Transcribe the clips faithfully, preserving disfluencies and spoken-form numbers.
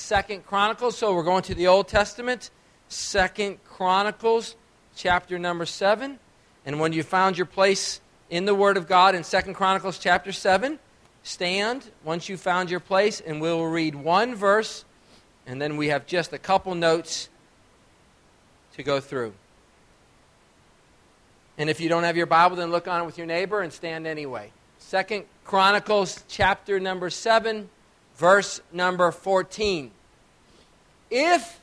Second Chronicles. So we're going to the Old Testament. Second Chronicles, chapter number seven. And when you found your place in the Word of God in Second Chronicles chapter seven, stand once you found your place, and we'll read one verse, and then we have just a couple notes to go through. And if you don't have your Bible, then look on it with your neighbor and stand anyway. Second Chronicles chapter number seven, verse number fourteen. If,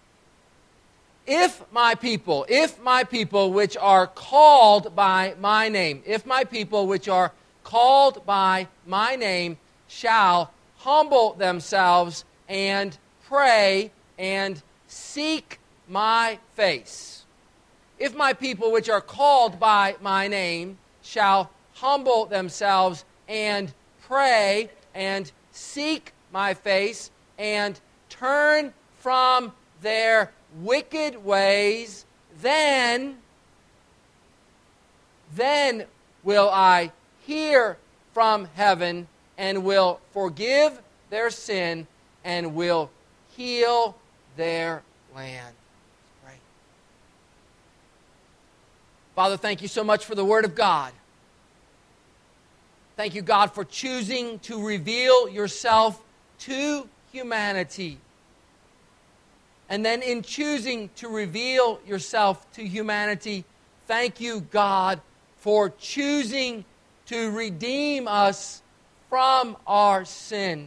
if my people, if my people which are called by my name, if my people which are called by my name shall humble themselves and pray and seek my face. If my people which are called by my name shall humble themselves and pray and seek my face and turn from their wicked ways, then, then will I hear from heaven and will forgive their sin and will heal their land. Let's pray. Father, thank you so much for the Word of God. Thank you, God, for choosing to reveal yourself to humanity. And then in choosing to reveal yourself to humanity, thank you, God, for choosing to redeem us from our sin.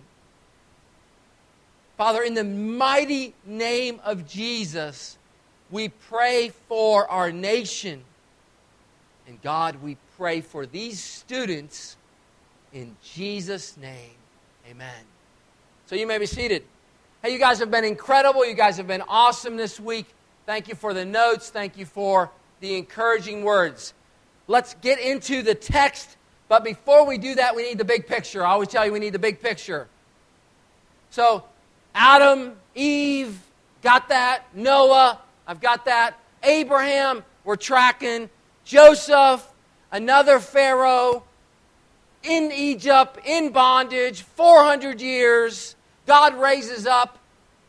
Father, in the mighty name of Jesus, we pray for our nation. And God, we pray for these students in Jesus' name. Amen. So you may be seated. Hey, you guys have been incredible. You guys have been awesome this week. Thank you for the notes. Thank you for the encouraging words. Let's get into the text. But before we do that, we need the big picture. I always tell you we need the big picture. So, Adam, Eve, got that. Noah, I've got that. Abraham, we're tracking. Joseph, another Pharaoh, in Egypt, in bondage, four hundred years. God raises up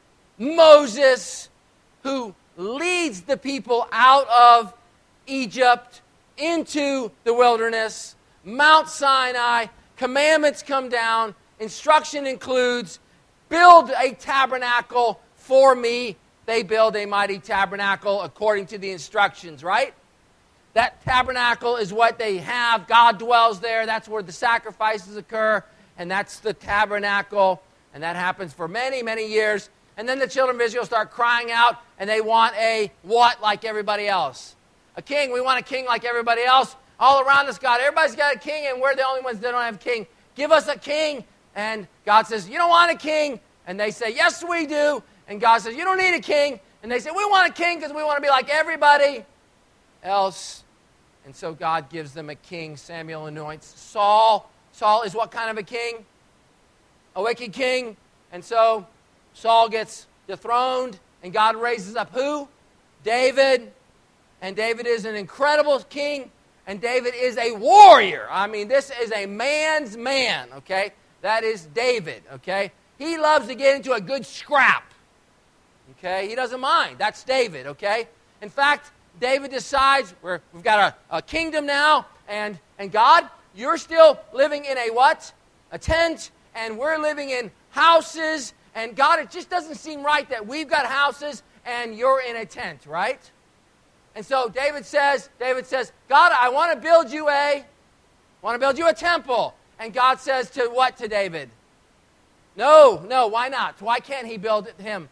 Moses, who leads the people out of Egypt into the wilderness. Mount Sinai, commandments come down. Instruction includes, build a tabernacle for me. They build a mighty tabernacle according to the instructions, right? That tabernacle is what they have. God dwells there. That's where the sacrifices occur. And that's the tabernacle. And that happens for many, many years. And then the children of Israel start crying out. And they want a what like everybody else? A king. We want a king like everybody else. All around us, God, everybody's got a king. And we're the only ones that don't have a king. Give us a king. And God says, you don't want a king. And they say, yes, we do. And God says, you don't need a king. And they say, we want a king because we want to be like everybody else. And so God gives them a king. Samuel anoints Saul. Saul is what kind of a king? A wicked king. And so Saul gets dethroned. And God raises up who? David. And David is an incredible king. And David is a warrior. I mean, this is a man's man, okay? That is David, okay? He loves to get into a good scrap, okay? He doesn't mind. That's David, okay? In fact, David decides, we're, we've got a, a kingdom now, and, and God, you're still living in a what? A tent, and we're living in houses, and God, it just doesn't seem right that we've got houses and you're in a tent, right? And so David says, David says, God, I want to build you a, want to build you a temple. And God says to what to David? No, no, why not? Why can't he build it him?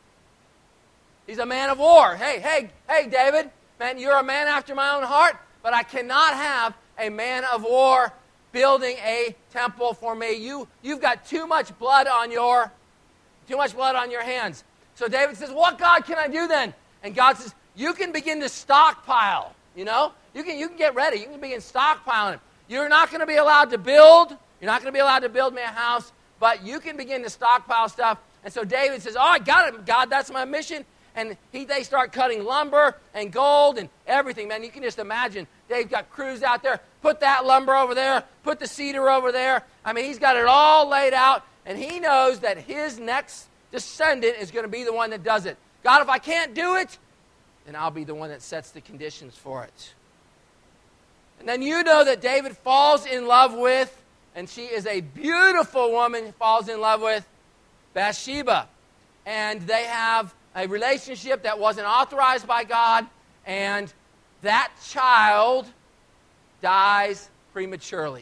He's a man of war. Hey, hey, hey, David, man, you're a man after my own heart, but I cannot have a man of war building a temple for me. You, you've got too much blood on your, too much blood on your hands. So David says, what God can I do then? And God says, you can begin to stockpile, you know? You can, you can get ready. You can begin stockpiling. You're not going to be allowed to build. You're not going to be allowed to build me a house, but you can begin to stockpile stuff. And so David says, oh, I got it, God, that's my mission. And he, they start cutting lumber and gold and everything. Man, you can just imagine. They've got crews out there. Put that lumber over there. Put the cedar over there. I mean, he's got it all laid out. And he knows that his next descendant is going to be the one that does it. God, if I can't do it, then I'll be the one that sets the conditions for it. And then you know that David falls in love with, and she is a beautiful woman, falls in love with Bathsheba. And they have a relationship that wasn't authorized by God, and that child dies prematurely.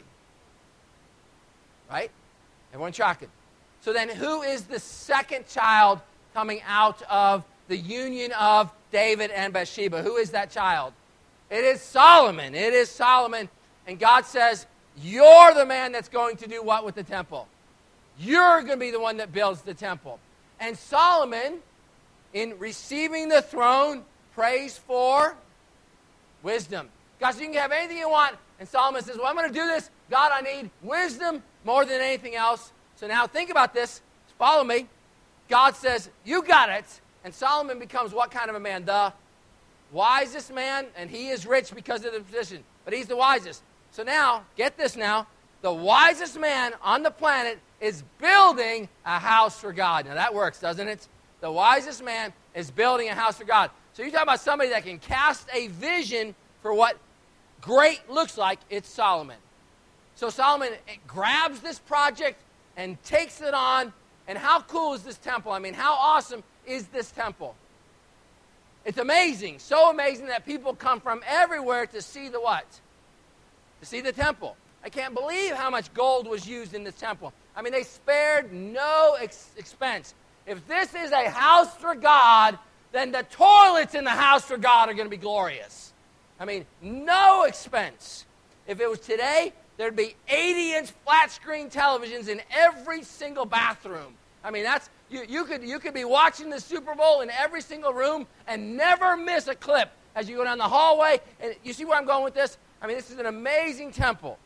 Right? Everyone tracking? So then who is the second child coming out of the union of David and Bathsheba? Who is that child? It is Solomon. It is Solomon. And God says, you're the man that's going to do what with the temple? You're going to be the one that builds the temple. And Solomon, in receiving the throne, prays for wisdom. God, you can have anything you want. And Solomon says, well, I'm going to do this. God, I need wisdom more than anything else. So now think about this. Follow me. God says, you got it. And Solomon becomes what kind of a man? The wisest man, and he is rich because of the position, but he's the wisest. So now, get this now, the wisest man on the planet is building a house for God. Now that works, doesn't it? The wisest man is building a house for God. So you're talking about somebody that can cast a vision for what great looks like. It's Solomon. So Solomon grabs this project and takes it on. And how cool is this temple? I mean, how awesome is this temple? It's amazing, so amazing that people come from everywhere to see the what? To see the temple. I can't believe how much gold was used in this temple. I mean, they spared no ex- expense. If this is a house for God, then the toilets in the house for God are going to be glorious. I mean, no expense. If it was today, there'd be eighty-inch flat-screen televisions in every single bathroom. I mean, that's you, you could you could be watching the Super Bowl in every single room and never miss a clip as you go down the hallway. And you see where I'm going with this? I mean, this is an amazing temple.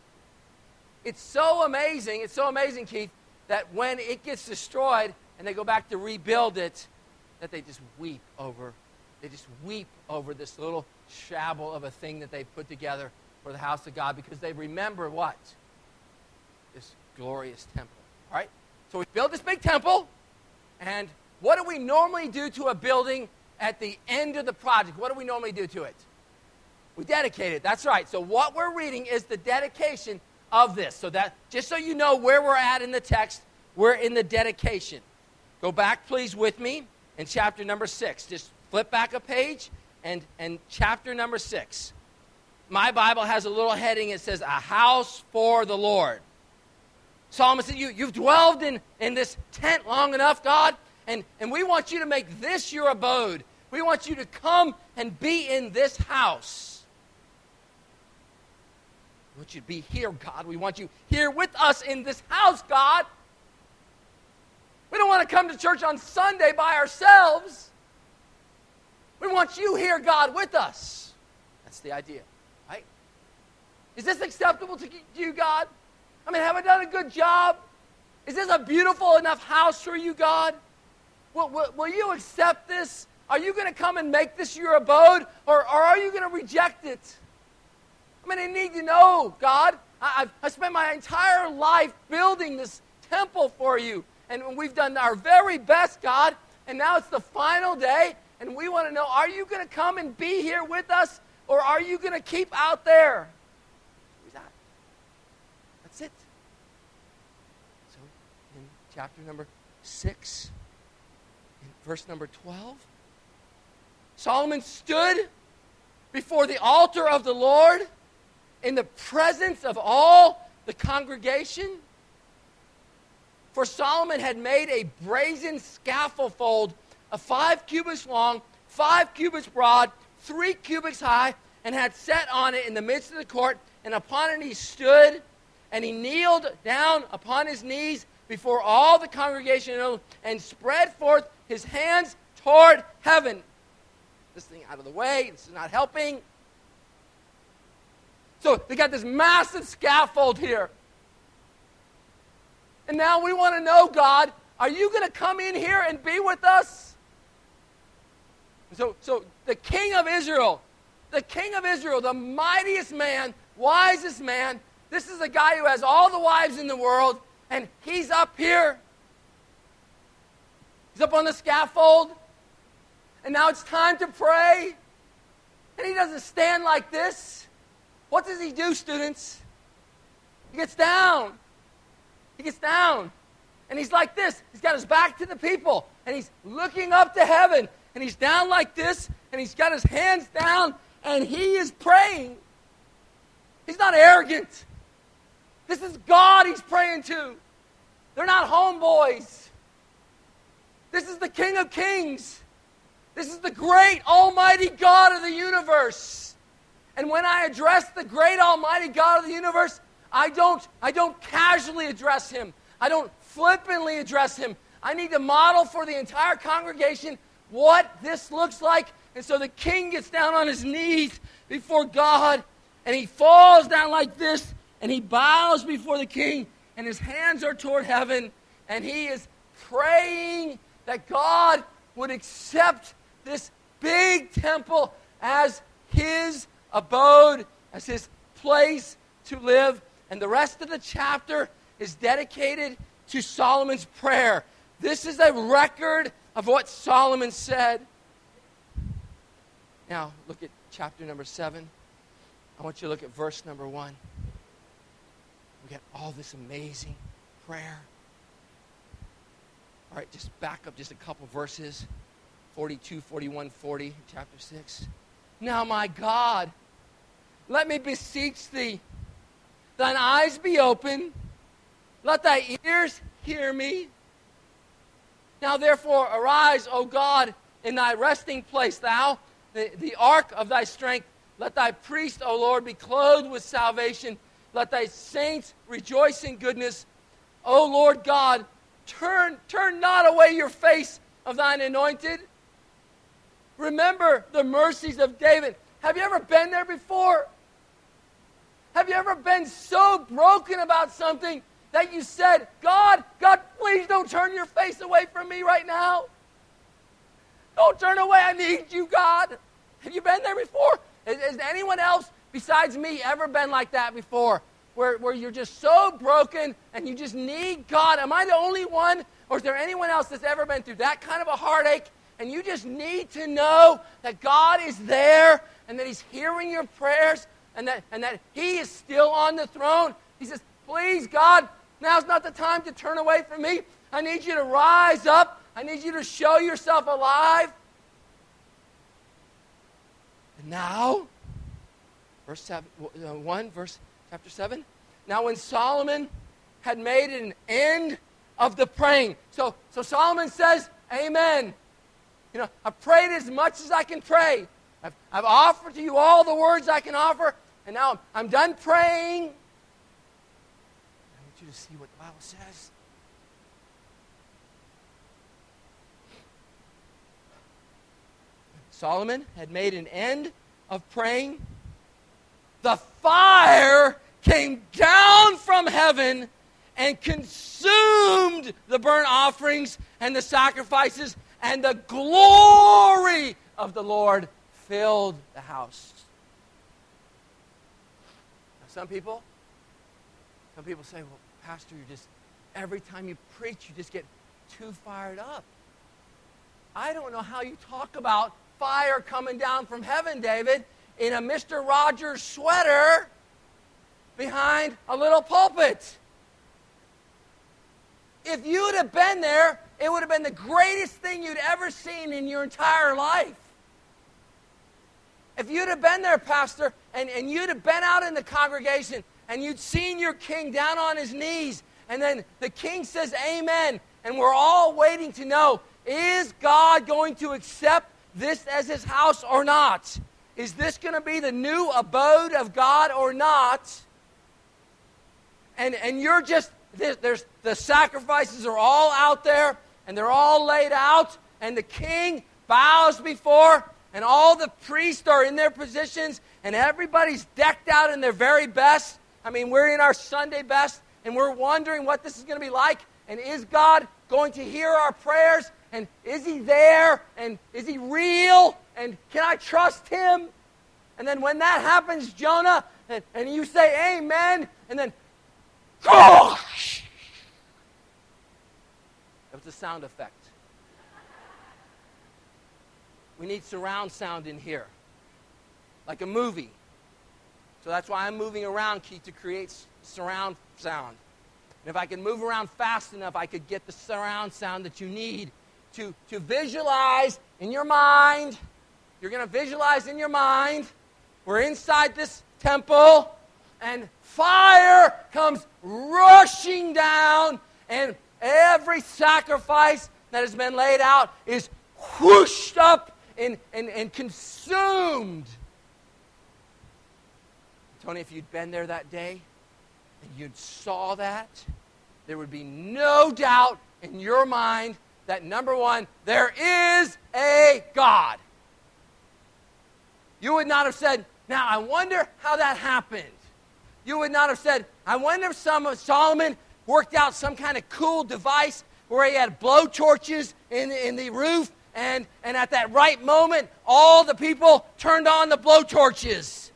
It's so amazing, it's so amazing, Keith, that when it gets destroyed and they go back to rebuild it, that they just weep over, they just weep over this little shabble of a thing that they put together for the house of God, because they remember what? This glorious temple. All right? So we build this big temple, and what do we normally do to a building at the end of the project? What do we normally do to it? We dedicate it. That's right. So what we're reading is the dedication of this. So that, just so you know where we're at in the text, we're in the dedication. Go back, please, with me in chapter number six. Just flip back a page, and, and chapter number six. My Bible has a little heading. It says, a house for the Lord. Solomon said, you, you've dwelled in, in this tent long enough, God, and, and we want you to make this your abode. We want you to come and be in this house. We want you to be here, God. We want you here with us in this house, God. We don't want to come to church on Sunday by ourselves. We want you here, God, with us. That's the idea, right? Is this acceptable to you, God? I mean, have I done a good job? Is this a beautiful enough house for you, God? Will, will, will you accept this? Are you going to come and make this your abode, or, or are you going to reject it? I mean, I need to know, God. I, I've I spent my entire life building this temple for you, and we've done our very best, God, and now it's the final day, and we want to know, are you going to come and be here with us, or are you going to keep out there? Who's that? That's it. So, in chapter number six, in verse number twelve, Solomon stood before the altar of the Lord in the presence of all the congregation. For Solomon had made a brazen scaffold of five cubits long, five cubits broad, three cubits high, and had set on it in the midst of the court, and upon it he stood, and he kneeled down upon his knees before all the congregation and spread forth his hands toward heaven. This thing out of the way, this is not helping. So they got this massive scaffold here. And now we want to know, God, are you going to come in here and be with us? So, so the king of Israel, the king of Israel, the mightiest man, wisest man, this is a guy who has all the wives in the world, and he's up here. He's up on the scaffold. And now it's time to pray. And he doesn't stand like this. What does he do, students? He gets down. He gets down. And he's like this. He's got his back to the people. And he's looking up to heaven. And he's down like this. And he's got his hands down. And he is praying. He's not arrogant. This is God he's praying to. They're not homeboys. This is the King of Kings. This is the great almighty God of the universe. And when I address the great almighty God of the universe, I don't, I don't casually address him. I don't flippantly address him. I need to model for the entire congregation what this looks like. And so the king gets down on his knees before God, and he falls down like this, and he bows before the king, and his hands are toward heaven, and he is praying that God would accept this big temple as his abode, as his place to live. And the rest of the chapter is dedicated to Solomon's prayer. This is a record of what Solomon said. Now, look at chapter number seven. I want you to look at verse number one. We get all this amazing prayer. All right, just back up just a couple verses. forty-two, forty-one, forty, chapter six. Now, my God, let me beseech thee, thine eyes be open, let thy ears hear me. Now, therefore, arise, O God, in thy resting place, thou, the, the ark of thy strength. Let thy priest, O Lord, be clothed with salvation. Let thy saints rejoice in goodness. O Lord God, turn, turn not away your face of thine anointed. Remember the mercies of David. Have you ever been there before? Have you ever been so broken about something that you said, God, God, please don't turn your face away from me right now. Don't turn away. I need you, God. Have you been there before? Has, has anyone else besides me ever been like that before? Where, where you're just so broken and you just need God? Am I the only one? Or is there anyone else that's ever been through that kind of a heartache? And you just need to know that God is there and that he's hearing your prayers and that, and that he is still on the throne. He says, please, God, now's not the time to turn away from me. I need you to rise up. I need you to show yourself alive. And now, verse seven, uh, one, verse chapter seven. Now when Solomon had made an end of the praying. So, so Solomon says, amen. You know, I've prayed as much as I can pray. I've, I've offered to you all the words I can offer. And now I'm, I'm done praying. I want you to see what the Bible says. Solomon had made an end of praying. The fire came down from heaven and consumed the burnt offerings and the sacrifices, and the glory of the Lord filled the house. Now, some people, some people say, well, Pastor, you just, every time you preach, you just get too fired up. I don't know how you talk about fire coming down from heaven, David, in a Mister Rogers sweater behind a little pulpit. If you'd have been there, it would have been the greatest thing you'd ever seen in your entire life. If you'd have been there, Pastor, and, and you'd have been out in the congregation, and you'd seen your king down on his knees, and then the king says, amen, and we're all waiting to know, is God going to accept this as his house or not? Is this going to be the new abode of God or not? And, and you're just, there's, there's the sacrifices are all out there, and they're all laid out, and the king bows before, and all the priests are in their positions, and everybody's decked out in their very best. I mean, we're in our Sunday best, and we're wondering what this is going to be like, and is God going to hear our prayers? And is he there? And is he real? And can I trust him? And then when that happens, Jonah, and, and you say amen, and then, gosh! That was a sound effect. We need surround sound in here, like a movie. So that's why I'm moving around, Keith, to create surround sound. And if I could move around fast enough, I could get the surround sound that you need to, to visualize in your mind. You're going to visualize in your mind. We're inside this temple, and fire comes rushing down, and every sacrifice that has been laid out is whooshed up and, and, and consumed. Tony, if you'd been there that day and you'd saw that, there would be no doubt in your mind that, number one, there is a God. You would not have said, now I wonder how that happened. You would not have said, I wonder if some of Solomon worked out some kind of cool device where he had blowtorches in, in the roof, and, and at that right moment, all the people turned on the blowtorches.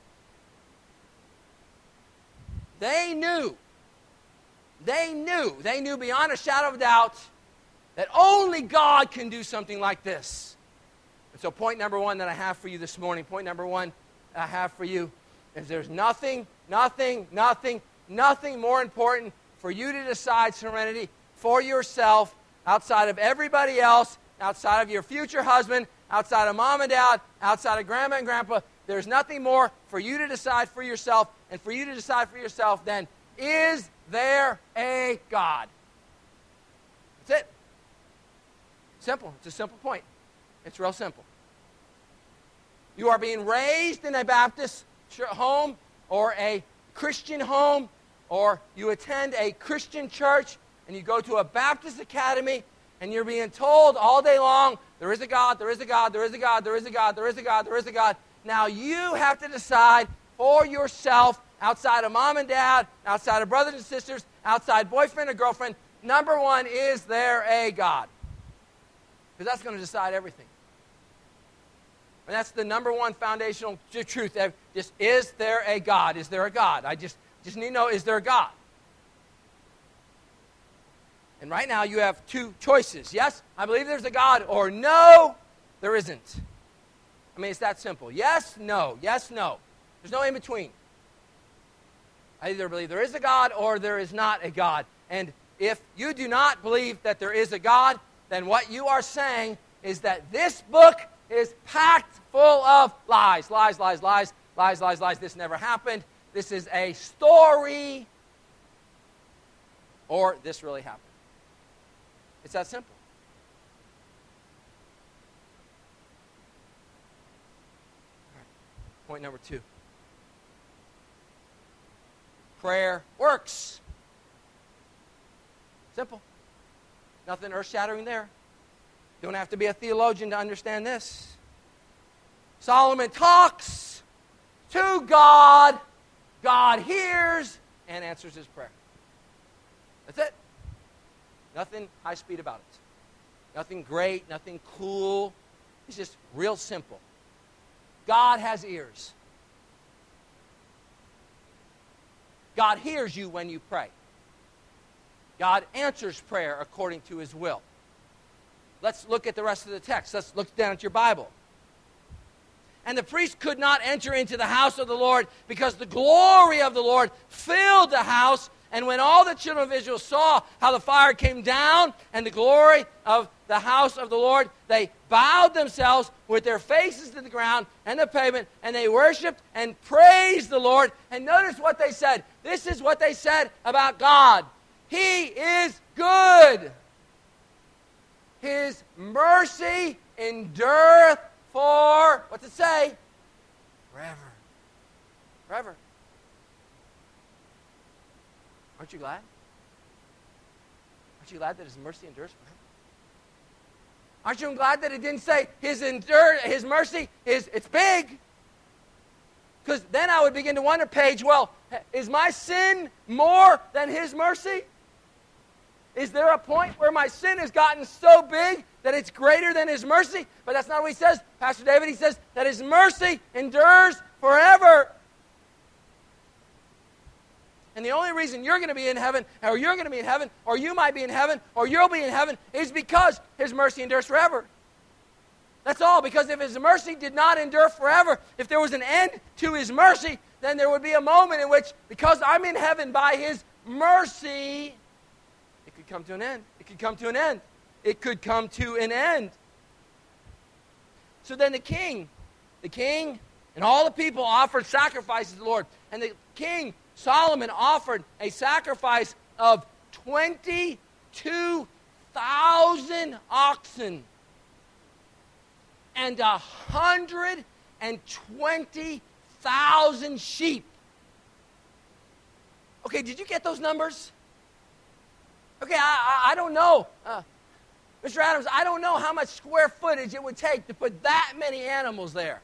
They knew, they knew, they knew beyond a shadow of a doubt that only God can do something like this. And so point number one that I have for you this morning, point number one I have for you is there's nothing, nothing, nothing, nothing more important for you to decide serenity for yourself outside of everybody else, outside of your future husband, outside of mom and dad, outside of grandma and grandpa. There's nothing more for you to decide for yourself and for you to decide for yourself than, is there a God? That's it. Simple. It's a simple point. It's real simple. You are being raised in a Baptist home or a Christian home, or you attend a Christian church and you go to a Baptist academy and you're being told all day long, there is a God, there is a God, there is a God, there is a God, there is a God, there is a God. Now you have to decide for yourself, outside of mom and dad, outside of brothers and sisters, outside boyfriend or girlfriend, number one, is there a God? Because that's going to decide everything. And that's the number one foundational truth. Just, is there a God? Is there a God? I just, just need to know, is there a God? And right now you have two choices. Yes, I believe there's a God, or no, there isn't. I mean, it's that simple. Yes, no. Yes, no. There's no in between. I either believe there is a God or there is not a God. And if you do not believe that there is a God, then what you are saying is that this book is packed full of lies. Lies, lies, lies, lies, lies, lies. This never happened. This is a story. Or this really happened. It's that simple. Point number two. Prayer works. Simple. Nothing earth-shattering there. Don't have to be a theologian to understand this. Solomon talks to God. God hears and answers his prayer. That's it. Nothing high speed about it. Nothing great, nothing cool. It's just real simple. God has ears. God hears you when you pray. God answers prayer according to his will. Let's look at the rest of the text. Let's look down at your Bible. And the priest could not enter into the house of the Lord because the glory of the Lord filled the house. And when all the children of Israel saw how the fire came down and the glory of the house of the Lord, they bowed themselves with their faces to the ground and the pavement, and they worshiped and praised the Lord. And notice what they said. This is what they said about God. He is good. His mercy endureth for, what's it say? Forever. Forever. Aren't you glad? Aren't you glad that his mercy endures forever? Aren't you glad that it didn't say his endure, his mercy is it's big? Because then I would begin to wonder, Paige, well, is my sin more than his mercy? Is there a point where my sin has gotten so big that it's greater than his mercy? But that's not what he says. Pastor David, he says that his mercy endures forever. And the only reason you're going to be in heaven, or you're going to be in heaven, or you might be in heaven, or you'll be in heaven, is because his mercy endures forever. That's all, because if his mercy did not endure forever, if there was an end to his mercy, then there would be a moment in which, because I'm in heaven by his mercy, it could come to an end. It could come to an end. It could come to an end. So then the king, the king and all the people offered sacrifices to the Lord. And the king, Solomon, offered a sacrifice of twenty-two thousand oxen and one hundred twenty thousand sheep. Okay, did you get those numbers? Okay, I, I, I don't know. Uh, Mister Adams, I don't know how much square footage it would take to put that many animals there.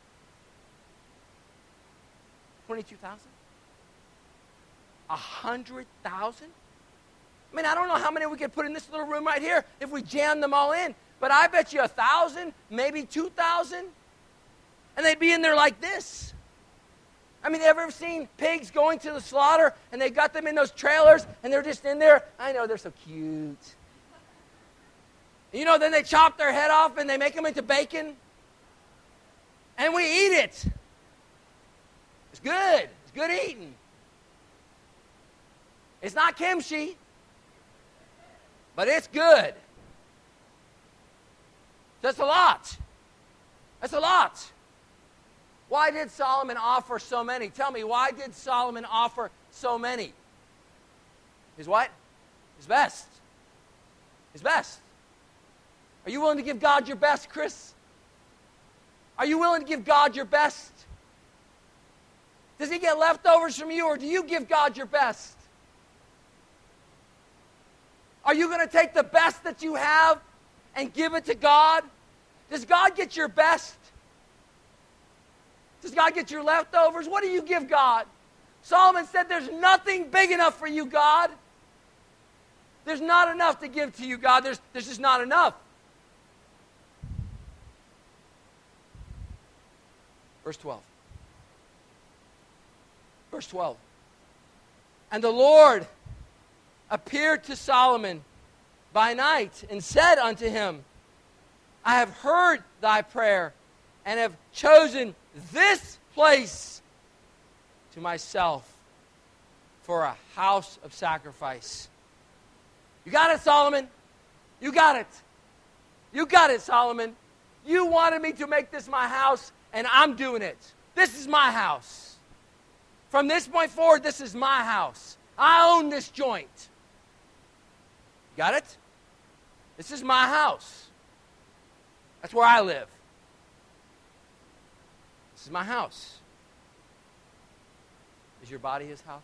twenty-two thousand? one hundred thousand? I mean, I don't know how many we could put in this little room right here if we jammed them all in. But I bet you a thousand, maybe two thousand, and they'd be in there like this. I mean, ever seen pigs going to the slaughter, and they got them in those trailers, and they're just in there? I know, they're so cute. You know, then they chop their head off, and they make them into bacon, and we eat it. It's good. It's good eating. It's not kimchi, but it's good. That's a lot. That's a lot. Why did Solomon offer so many? Tell me, why did Solomon offer so many? His what? His best. His best. Are you willing to give God your best, Chris? Are you willing to give God your best? Does he get leftovers from you, or do you give God your best? Are you going to take the best that you have and give it to God? Does God get your best? Does God get your leftovers? What do you give God? Solomon said, there's nothing big enough for you, God. There's not enough to give to you, God. There's, there's just not enough. Verse twelve. Verse twelve. And the Lord appeared to Solomon by night and said unto him, I have heard thy prayer and have chosen this place to myself for a house of sacrifice. You got it, Solomon? You got it. You got it, Solomon. You wanted me to make this my house, and I'm doing it. This is my house. From this point forward, this is my house. I own this joint. Got it? This is my house. That's where I live. This is my house. Is your body his house?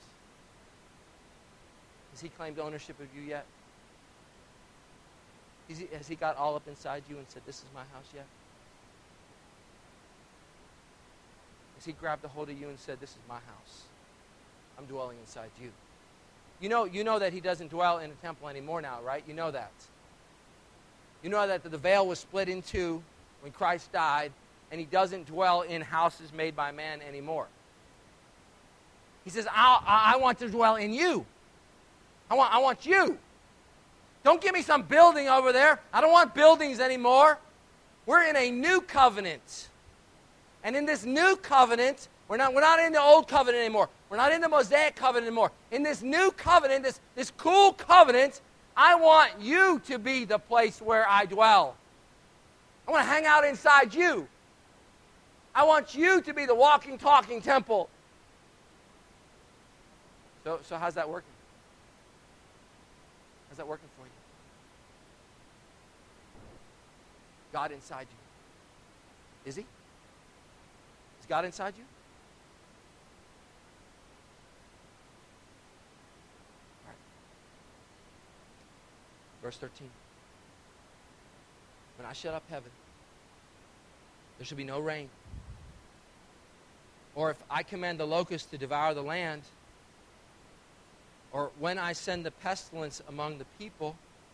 Has he claimed ownership of you yet? Has he, has he got all up inside you and said, this is my house yet? Has he grabbed a hold of you and said, this is my house? I'm dwelling inside you. You know, you know that he doesn't dwell in a temple anymore now, right? You know that. You know that the veil was split in two when Christ died, and he doesn't dwell in houses made by man anymore. He says, I, I want to dwell in you. I want, I want you. Don't give me some building over there. I don't want buildings anymore. We're in a new covenant. And in this new covenant, we're not, we're not in the old covenant anymore. We're not in the Mosaic covenant anymore. In this new covenant, this, this cool covenant, I want you to be the place where I dwell. I want to hang out inside you. I want you to be the walking, talking temple. So, so how's that working? How's that working for you? God inside you. Is he? Is God inside you? All right. Verse thirteen. When I shut up heaven, there shall be no rain. Or if I command the locusts to devour the land, or when I send the pestilence among the people,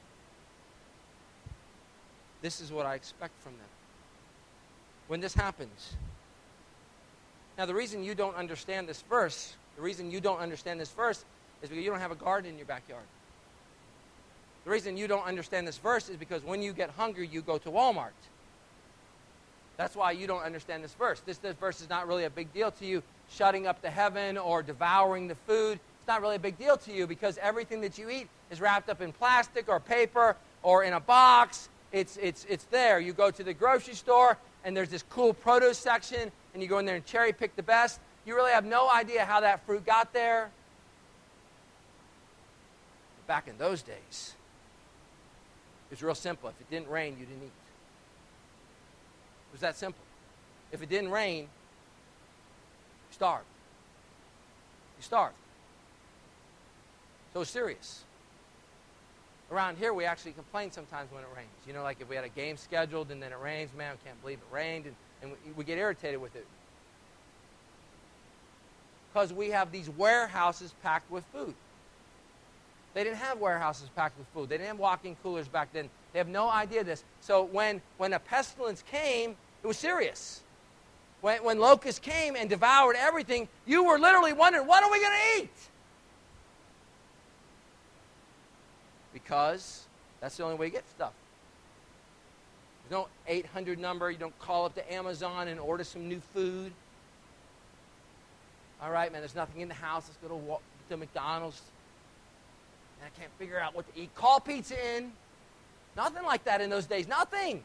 this is what I expect from them. When this happens. Now, the reason you don't understand this verse, the reason you don't understand this verse is because you don't have a garden in your backyard. The reason you don't understand this verse is because when you get hungry, you go to Walmart. That's why you don't understand this verse. This, this verse is not really a big deal to you, shutting up the heaven or devouring the food. It's not really a big deal to you because everything that you eat is wrapped up in plastic or paper or in a box. It's, it's, it's there. You go to the grocery store, and there's this cool produce section, and you go in there and cherry pick the best. You really have no idea how that fruit got there. But back in those days, it was real simple. If it didn't rain, you didn't eat. It was that simple. If it didn't rain, you starved. You starved. So it's serious. Around here, we actually complain sometimes when it rains. You know, like if we had a game scheduled and then it rains, man, I can't believe it rained, and, and we, we get irritated with it. Because we have these warehouses packed with food. They didn't have warehouses packed with food. They didn't have walk-in coolers back then. They have no idea of this. So when, when a pestilence came, it was serious. When, when locusts came and devoured everything, you were literally wondering, what are we going to eat? Because that's the only way you get stuff. There's no eight hundred number. You don't call up to Amazon and order some new food. All right, man, there's nothing in the house. Let's go to, walk, to McDonald's. And I can't figure out what to eat. Call pizza in. Nothing like that in those days. Nothing.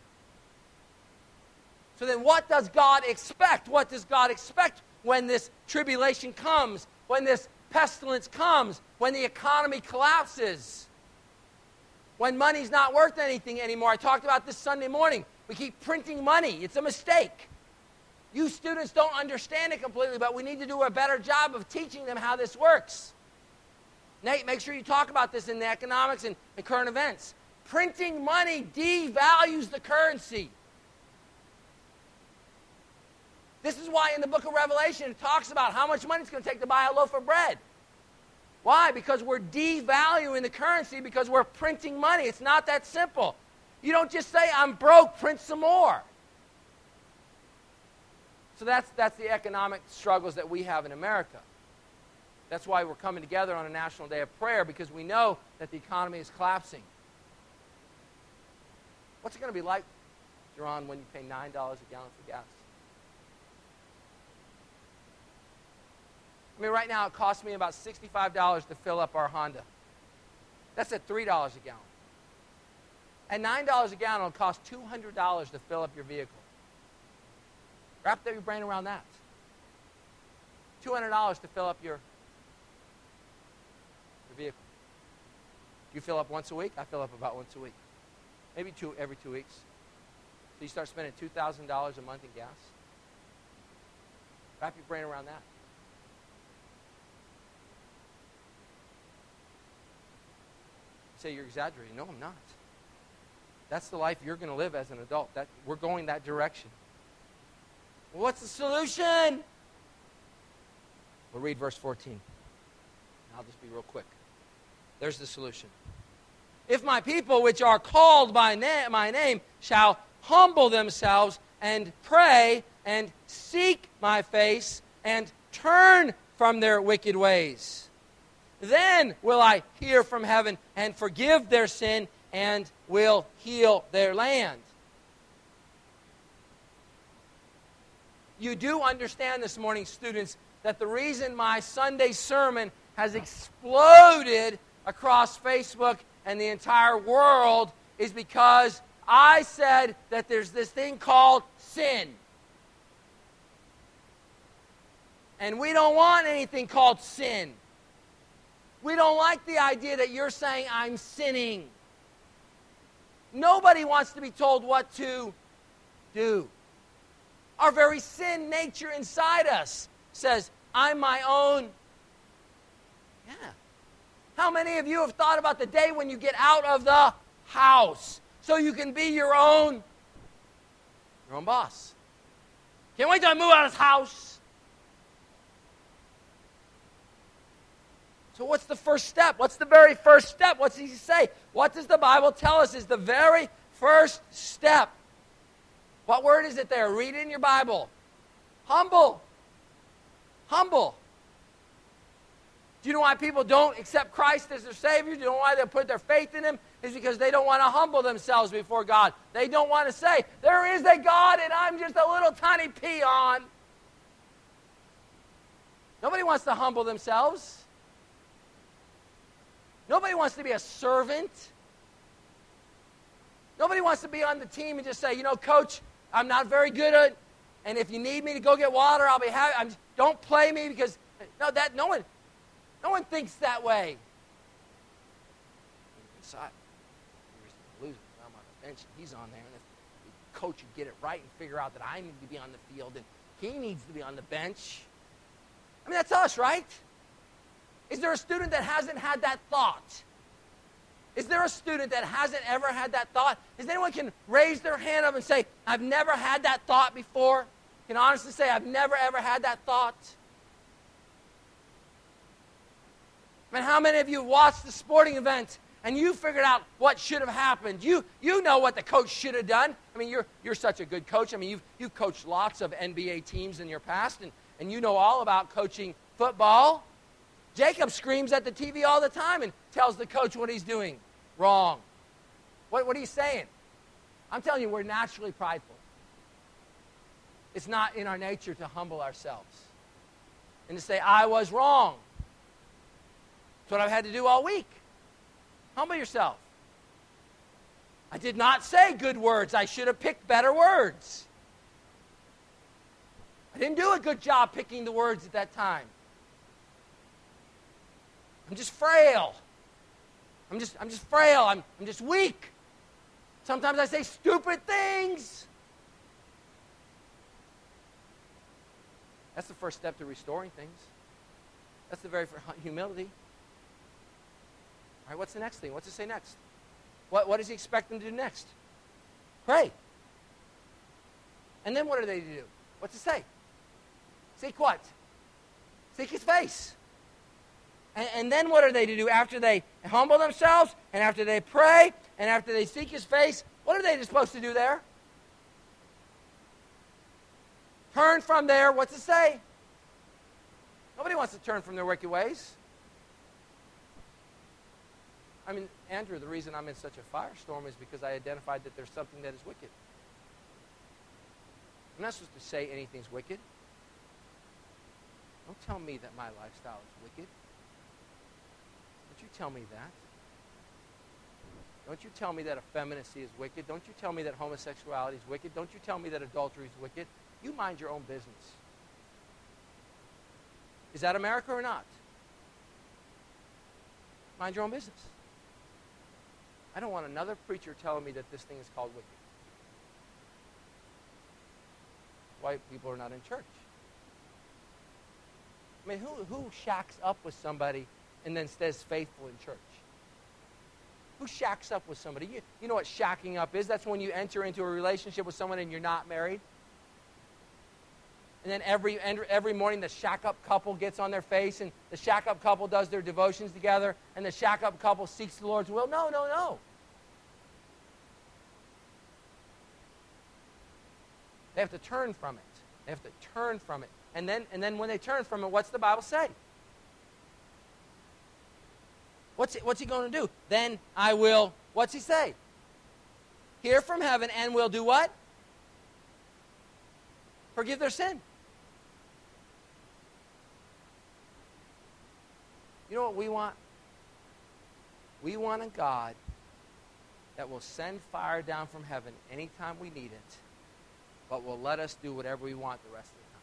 So then what does God expect? What does God expect when this tribulation comes, when this pestilence comes, when the economy collapses, when money's not worth anything anymore? I talked about this Sunday morning. We keep printing money. It's a mistake. You students don't understand it completely, but we need to do a better job of teaching them how this works. Nate, make sure you talk about this in the economics and the current events. Printing money devalues the currency. This is why in the book of Revelation it talks about how much money it's going to take to buy a loaf of bread. Why? Because we're devaluing the currency because we're printing money. It's not that simple. You don't just say, I'm broke, print some more. So that's, that's the economic struggles that we have in America. That's why we're coming together on a National Day of Prayer, because we know that the economy is collapsing. What's it going to be like, Jerron, when you pay nine dollars a gallon for gas? I mean, right now it costs me about sixty-five dollars to fill up our Honda. That's at three dollars a gallon. At nine dollars a gallon, it'll cost two hundred dollars to fill up your vehicle. Wrap your brain around that. two hundred dollars to fill up your, your vehicle. You fill up once a week? I fill up about once a week. Maybe two every two weeks. So you start spending two thousand dollars a month in gas. Wrap your brain around that. You say you're exaggerating. No, I'm not. That's the life you're going to live as an adult. That, we're going that direction. Well, what's the solution? We'll read verse fourteen. I'll just be real quick. There's the solution. If my people, which are called by na- my name, shall humble themselves and pray and seek my face and turn from their wicked ways, then will I hear from heaven and forgive their sin and will heal their land. You do understand this morning, students, that the reason my Sunday sermon has exploded across Facebook and the entire world is because I said that there's this thing called sin. And we don't want anything called sin. We don't like the idea that you're saying I'm sinning. Nobody wants to be told what to do. Our very sin nature inside us says, I'm my own. Yeah. How many of you have thought about the day when you get out of the house so you can be your own, your own boss? Can't wait till I move out of this house. So what's the first step? What's the very first step? What's he say? What does the Bible tell us is the very first step? What word is it there? Read it in your Bible. Humble. Humble. Do you know why people don't accept Christ as their Savior? Do you know why they put their faith in Him? is because they don't want to humble themselves before God. They don't want to say, there is a God and I'm just a little tiny peon. Nobody wants to humble themselves. Nobody wants to be a servant. Nobody wants to be on the team and just say, you know, coach, I'm not very good at it, and if you need me to go get water, I'll be happy. I'm, don't play me because, no, that, no one, no one thinks that way. Inside, I'm on the bench, and he's on there, and if the coach would get it right and figure out that I need to be on the field, and he needs to be on the bench. I mean, that's us, right? Is there a student that hasn't had that thought? Is there a student that hasn't ever had that thought? Is anyone can raise their hand up and say, I've never had that thought before? Can honestly say, I've never ever had that thought? I mean, how many of you watched the sporting event and you figured out what should have happened? You you know what the coach should have done. I mean, you're you're such a good coach. I mean, you've you've coached lots of N B A teams in your past, and, and you know all about coaching football. Jacob screams at the T V all the time and tells the coach what he's doing wrong. What, what are you saying? I'm telling you, we're naturally prideful. It's not in our nature to humble ourselves and to say, I was wrong. That's what I've had to do all week. Humble yourself. I did not say good words. I should have picked better words. I didn't do a good job picking the words at that time. I'm just frail. I'm just, I'm just frail. I'm, I'm just weak. Sometimes I say stupid things. That's the first step to restoring things. That's the very first humility. All right, what's the next thing? What's it say next? What, what does he expect them to do next? Pray. And then what are they to do? What's it say? Seek what? Seek his face. And, and then what are they to do after they humble themselves and after they pray and after they seek his face? What are they supposed to do there? Turn from there. What's it say? Nobody wants to turn from their wicked ways. I mean, Andrew, the reason I'm in such a firestorm is because I identified that there's something that is wicked. I'm not supposed to say anything's wicked. Don't tell me that my lifestyle is wicked. Don't you tell me that. Don't you tell me that effeminacy is wicked. Don't you tell me that homosexuality is wicked. Don't you tell me that adultery is wicked. You mind your own business. Is that America or not? Mind your own business. I don't want another preacher telling me that this thing is called wicked. Why people are not in church. I mean, who, who shacks up with somebody and then stays faithful in church? Who shacks up with somebody? You, you know what shacking up is? That's when you enter into a relationship with someone and you're not married. And then every every morning the shack-up couple gets on their face and the shack-up couple does their devotions together and the shack-up couple seeks the Lord's will. No, no, no. They have to turn from it. They have to turn from it. And then, and then when they turn from it, what's the Bible say? What's he, what's he going to do? Then I will, what's he say? Hear from heaven and will do what? Forgive their sin. You know what we want? We want a God that will send fire down from heaven anytime we need it, but will let us do whatever we want the rest of the time.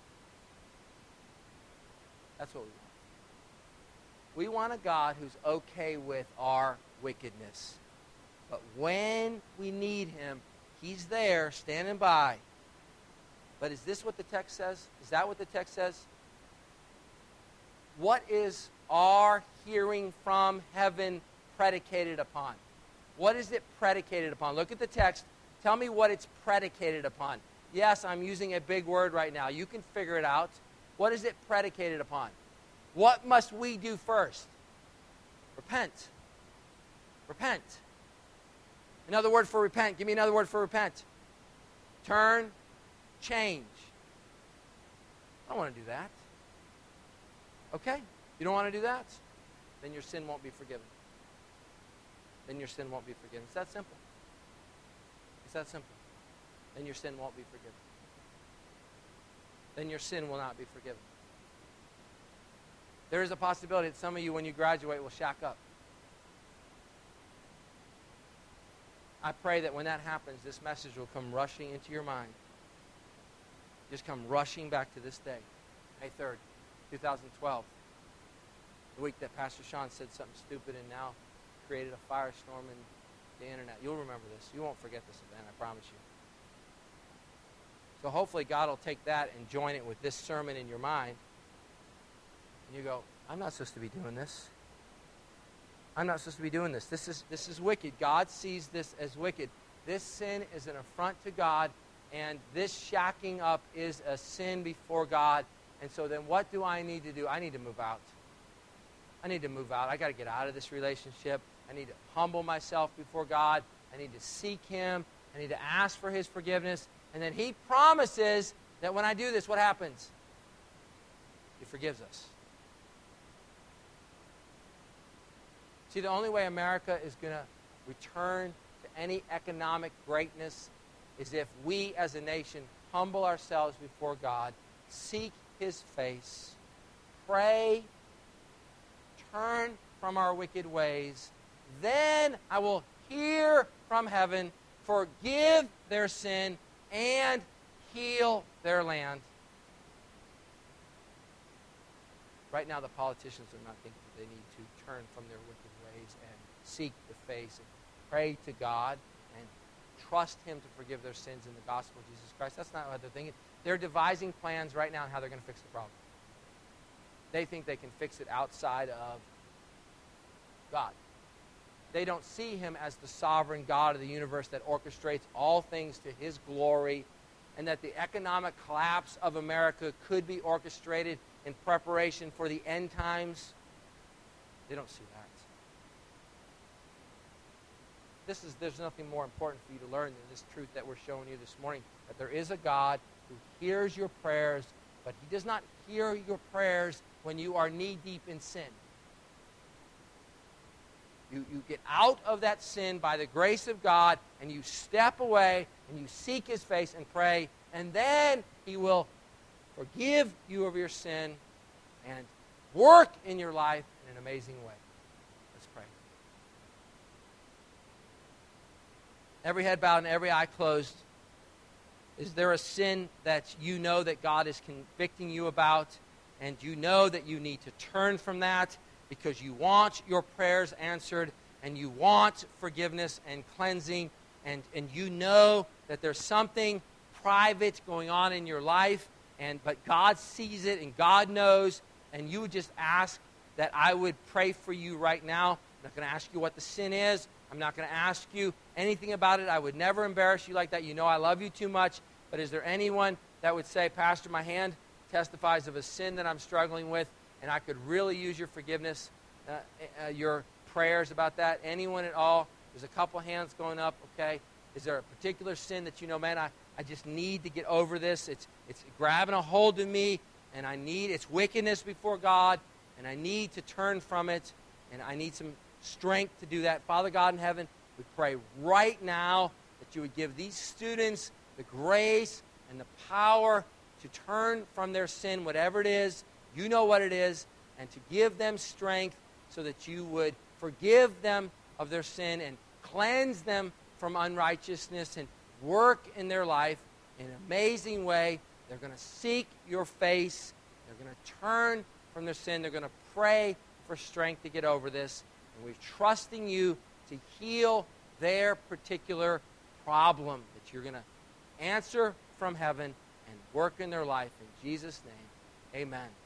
That's what we want. We want a God who's okay with our wickedness. But when we need him, he's there, standing by. But is this what the text says? Is that what the text says? What is our hearing from heaven predicated upon? What is it predicated upon? Look at the text. Tell me what it's predicated upon. Yes, I'm using a big word right now. You can figure it out. What is it predicated upon? What must we do first? Repent. Repent. Another word for repent. Give me another word for repent. Turn. Change. I don't want to do that. Okay? You don't want to do that? Then your sin won't be forgiven. then your sin won't be forgiven. It's that simple. It's that simple. Then your sin won't be forgiven. Then your sin will not be forgiven. There is a possibility that some of you, when you graduate, will shack up. I pray that when that happens, this message will come rushing into your mind. Just come rushing back to this day, May third, twenty twelve. The week that Pastor Sean said something stupid and now created a firestorm in the internet. You'll remember this. You won't forget this event, I promise you. So hopefully God will take that and join it with this sermon in your mind. And you go, I'm not supposed to be doing this. I'm not supposed to be doing this. This is, this is wicked. God sees this as wicked. This sin is an affront to God, and this shacking up is a sin before God. And so then what do I need to do? I need to move out. I need to move out. I got to get out of this relationship. I need to humble myself before God. I need to seek Him. I need to ask for His forgiveness. And then He promises that when I do this, what happens? He forgives us. See, the only way America is going to return to any economic greatness is if we as a nation humble ourselves before God, seek His face, pray, turn from our wicked ways. Then I will hear from heaven, forgive their sin, and heal their land. Right now, the politicians are not thinking they need to turn from their wicked ways and seek the face and pray to God and trust Him to forgive their sins in the gospel of Jesus Christ. That's not what they're thinking. They're devising plans right now on how they're going to fix the problem. They think they can fix it outside of God. They don't see Him as the sovereign God of the universe that orchestrates all things to His glory, and that the economic collapse of America could be orchestrated in preparation for the end times. They don't see that. This is, there's nothing more important for you to learn than this truth that we're showing you this morning, that there is a God who hears your prayers, but He does not hear your prayers when you are knee-deep in sin. You, you get out of that sin by the grace of God, and you step away, and you seek His face and pray, and then He will forgive you of your sin and work in your life in an amazing way. Let's pray. Every head bowed and every eye closed. Is there a sin that you know that God is convicting you about, and you know that you need to turn from that because you want your prayers answered, and you want forgiveness and cleansing, and, and you know that there's something private going on in your life, and but God sees it and God knows, and you would just ask that I would pray for you right now. I'm not going to ask you what the sin is. I'm not going to ask you anything about it. I would never embarrass you like that. You know I love you too much. But is there anyone that would say, Pastor, my hand testifies of a sin that I'm struggling with, and I could really use your forgiveness, uh, uh, your prayers about that? Anyone at all? There's a couple hands going up, okay? Is there a particular sin that you know, man, I, I just need to get over this. It's, it's grabbing a hold of me, and I need, it's wickedness before God, and I need to turn from it, and I need some strength to do that. Father God in heaven, we pray right now that you would give these students the grace and the power to turn from their sin, whatever it is. You know what it is, and to give them strength so that you would forgive them of their sin and cleanse them from unrighteousness and work in their life in an amazing way. They're going to seek your face. They're going to turn from their sin. They're going to pray for strength to get over this. And we're trusting you to heal their particular problem, that you're going to answer from heaven and work in their life. In Jesus' name, amen.